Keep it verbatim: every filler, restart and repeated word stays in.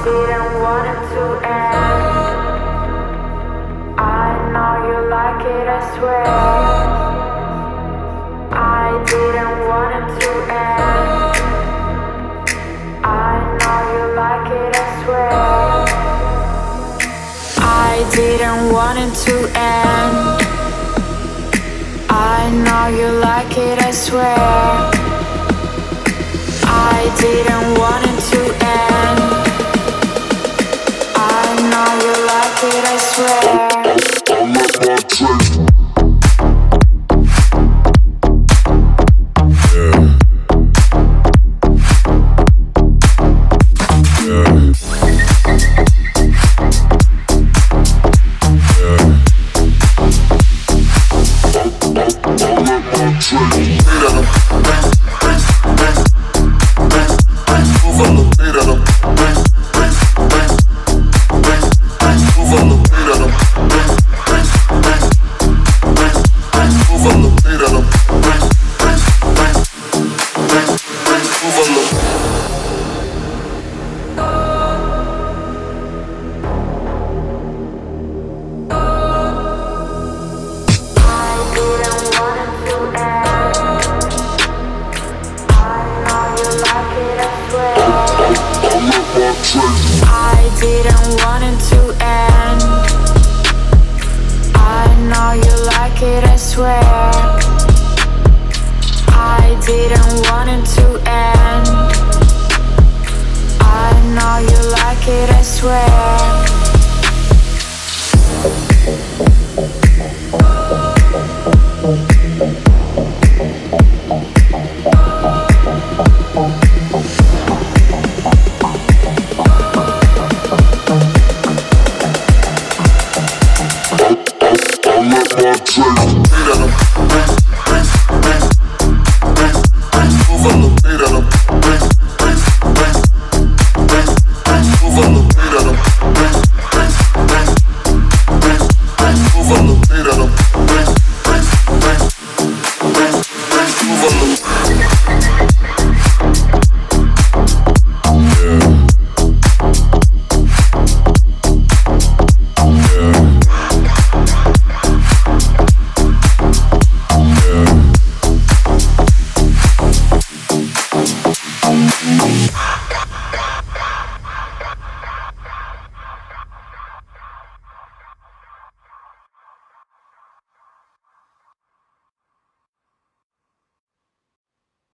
didn't want it to end. I know you like it, I swear. I didn't want it to end. I know you like it, I swear. I didn't want it to end. I know you like it, I swear. I didn't want it to end. I know you like it, I swear. I left my tape. I didn't want it to end. I know you like it, I swear. I didn't want it to end. I know you like it, I swear. I left my tape.